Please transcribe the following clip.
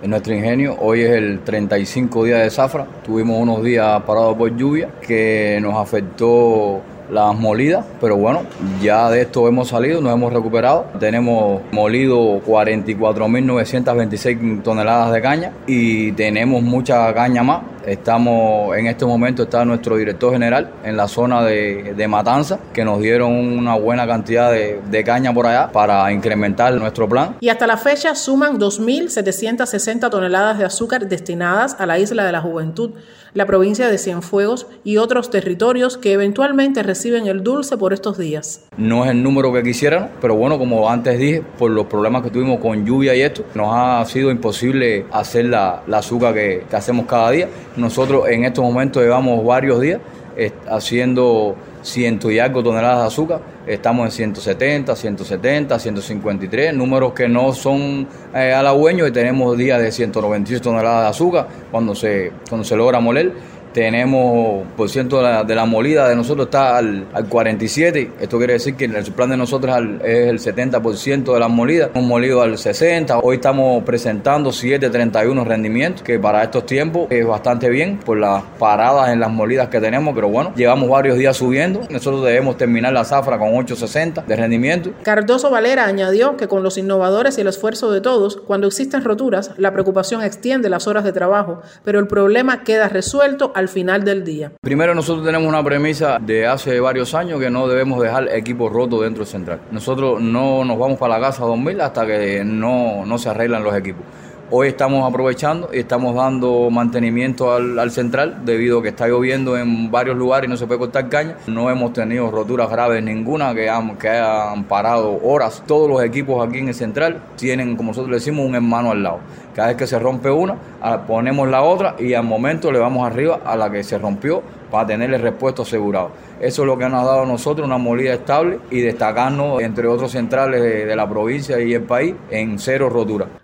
En nuestro ingenio hoy es el 35 día de zafra. Tuvimos unos días parados por lluvia que nos afectó las molidas, pero bueno, ya de esto hemos salido, nos hemos recuperado. Tenemos molido 44.926 toneladas de caña y tenemos mucha caña más. En este momento está nuestro director general en la zona de Matanza, que nos dieron una buena cantidad de caña por allá para incrementar nuestro plan. Y hasta la fecha suman 2.760 toneladas de azúcar destinadas a la Isla de la Juventud, la provincia de Cienfuegos y otros territorios que eventualmente reciben el dulce por estos días. No es el número que quisieran, pero bueno, como antes dije, por los problemas que tuvimos con lluvia y esto, nos ha sido imposible hacer la azúcar que hacemos cada día. Nosotros en estos momentos llevamos varios días haciendo 100 y algo toneladas de azúcar. Estamos en 170, 153, números que no son halagüeños, y tenemos días de 198 toneladas de azúcar cuando se logra moler. Tenemos por ciento de la molida de nosotros está al 47. Esto quiere decir que el plan de nosotros es el 70% de las molidas. Hemos molido al 60. Hoy estamos presentando 731 rendimientos, que para estos tiempos es bastante bien por las paradas en las molidas que tenemos, pero bueno, llevamos varios días subiendo. Nosotros debemos terminar la zafra con 860 de rendimiento. Cardoso Valera añadió que con los innovadores y el esfuerzo de todos, cuando existen roturas, la preocupación extiende las horas de trabajo, pero el problema queda resuelto al final del día. Primero, nosotros tenemos una premisa de hace varios años que no debemos dejar equipos rotos dentro del central. Nosotros no nos vamos para la casa a dormir hasta que no se arreglan los equipos. Hoy estamos aprovechando y estamos dando mantenimiento al central debido a que está lloviendo en varios lugares y no se puede cortar caña. No hemos tenido roturas graves ninguna que hayan parado horas. Todos los equipos aquí en el central tienen, como nosotros le decimos, un hermano al lado. Cada vez que se rompe una, ponemos la otra y al momento le vamos arriba a la que se rompió para tener el repuesto asegurado. Eso es lo que nos ha dado a nosotros una molida estable y destacarnos entre otros centrales de la provincia y el país en cero roturas.